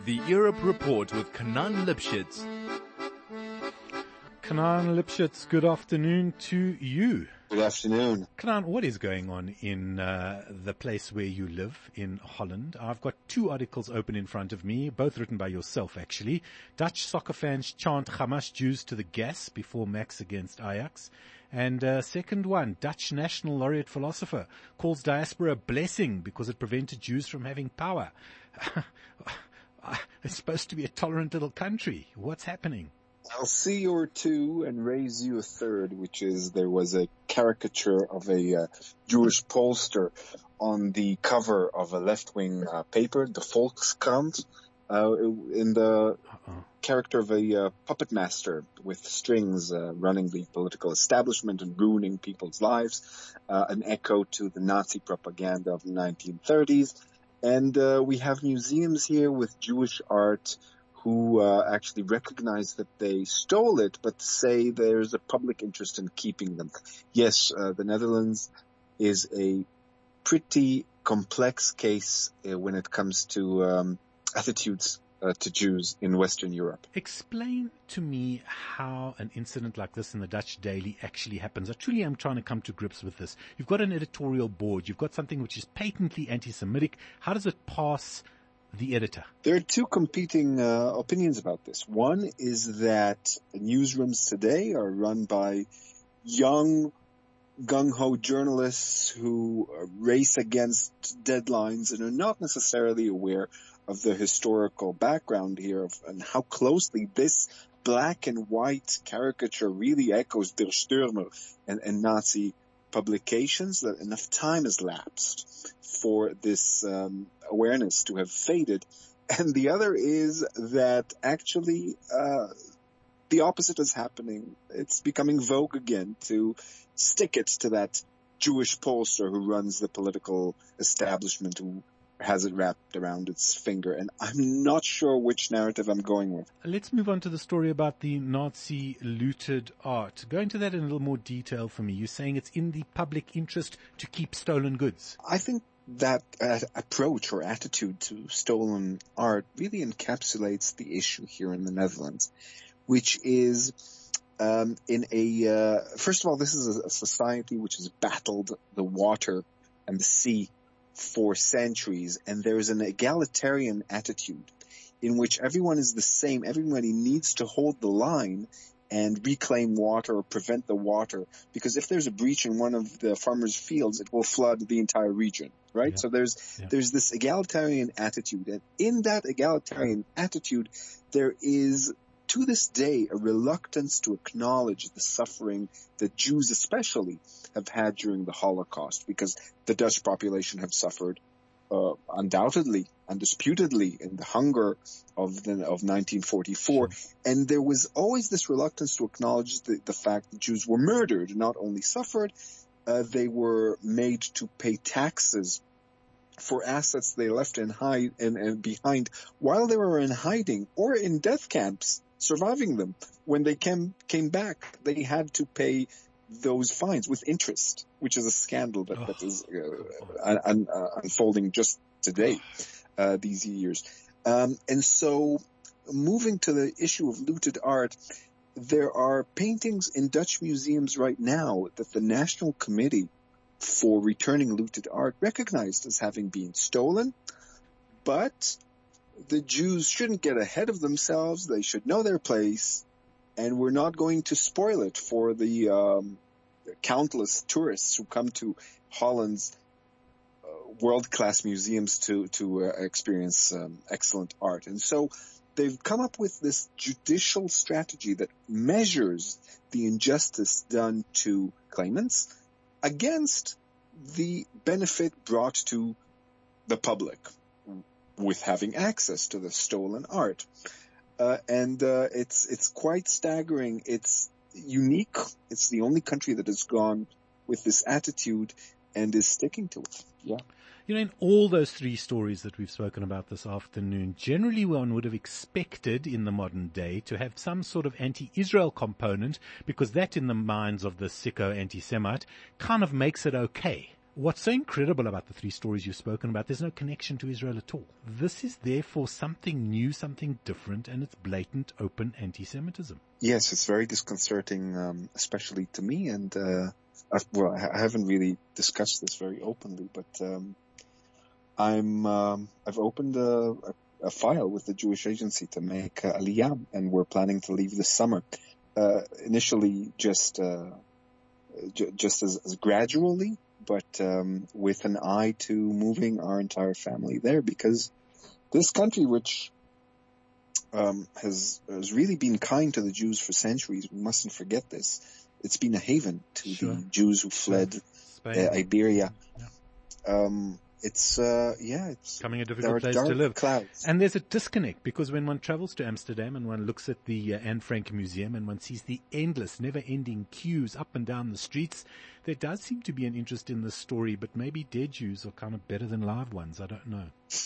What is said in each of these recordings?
The Europe Report with Kanan Lipschitz. Kanan Lipschitz, good afternoon to you. Good afternoon. Kanan, what is going on in the place where you live in Holland? I've got two articles open in front of me, both written by yourself actually. Dutch soccer fans chant Hamas Jews to the gas before Max against Ajax. And second one, Dutch national laureate philosopher calls diaspora a blessing because it prevented Jews from having power. It's supposed to be a tolerant little country. What's happening? I'll see your two and raise you a third, which is there was a caricature of a Jewish pollster on the cover of a left-wing paper, the Volkskrant, in the character of a puppet master with strings running the political establishment and ruining people's lives, an echo to the Nazi propaganda of the 1930s. And we have museums here with Jewish art who actually recognize that they stole it, but say there's a public interest in keeping them. Yes, the Netherlands is a pretty complex case when it comes to attitudes to Jews in Western Europe. Explain to me how an incident like this in the Dutch Daily actually happens. I truly am trying to come to grips with this. You've got an editorial board. You've got something which is patently anti-Semitic. How does it pass the editor? There are two competing opinions about this. One is that newsrooms today are run by young, gung-ho journalists who race against deadlines and are not necessarily aware of the historical background here and how closely this black and white caricature really echoes Der Stürmer and Nazi publications, that enough time has lapsed for this awareness to have faded. And the other is that actually the opposite is happening. It's becoming vogue again to stick it to that Jewish pollster who runs the political establishment, who has it wrapped around its finger. And I'm not sure which narrative I'm going with. Let's move on to the story about the Nazi looted art. Go into that in a little more detail for me. You're saying it's in the public interest to keep stolen goods. I think that approach or attitude to stolen art really encapsulates the issue here in the Netherlands, which is first of all, this is a society which has battled the water and the sea for centuries, and there is an egalitarian attitude in which everyone is the same. Everybody needs to hold the line and reclaim water or prevent the water, because if there's a breach in one of the farmers' fields, it will flood the entire region, right? Yeah. So there's this egalitarian attitude, and in that egalitarian attitude, there is to this day a reluctance to acknowledge the suffering that Jews especially have had during the Holocaust, because the Dutch population have suffered undoubtedly, undisputedly, in the hunger of 1944. Sure. And there was always this reluctance to acknowledge the fact that Jews were murdered, not only suffered, they were made to pay taxes for assets they left and behind while they were in hiding or in death camps, surviving them. When they came back, they had to pay those fines with interest, which is a scandal that is unfolding just today, these years. And so moving to the issue of looted art, there are paintings in Dutch museums right now that the National Committee for Returning Looted Art recognized as having been stolen, but the Jews shouldn't get ahead of themselves. They should know their place, and we're not going to spoil it for the countless tourists who come to Holland's world-class museums to experience excellent art. And so they've come up with this judicial strategy that measures the injustice done to claimants against the benefit brought to the public with having access to the stolen art. And it's quite staggering. It's unique. It's the only country that has gone with this attitude and is sticking to it. Yeah. You know, in all those three stories that we've spoken about this afternoon, generally one would have expected in the modern day to have some sort of anti-Israel component, because that in the minds of the sicko anti-Semite kind of makes it okay. What's so incredible about the three stories you've spoken about, there's no connection to Israel at all. This is therefore something new, something different, and it's blatant, open anti-Semitism. Yes, it's very disconcerting, especially to me. And I haven't really discussed this very openly, but I've opened a file with the Jewish Agency to make Aliyah, and we're planning to leave this summer. Initially, just as gradually, but with an eye to moving our entire family there, because this country, which has really been kind to the Jews for centuries, we mustn't forget this. It's been a haven to the Jews who fled Iberia. Yeah. It's becoming a difficult place to live. Clouds. And there's a disconnect, because when one travels to Amsterdam and one looks at the Anne Frank Museum and one sees the endless, never-ending queues up and down the streets, there does seem to be an interest in this story, but maybe dead Jews are kind of better than live ones. I don't know.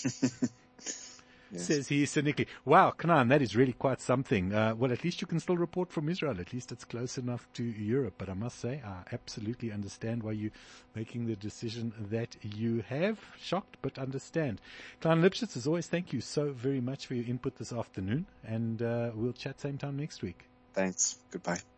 Yes. Says he cynically. Wow, Canaan, that is really quite something. Well, at least you can still report from Israel. At least it's close enough to Europe. But I must say, I absolutely understand why you're making the decision that you have. Shocked, but understand. Canaan Lipschitz, as always, thank you so very much for your input this afternoon. And we'll chat same time next week. Thanks. Goodbye.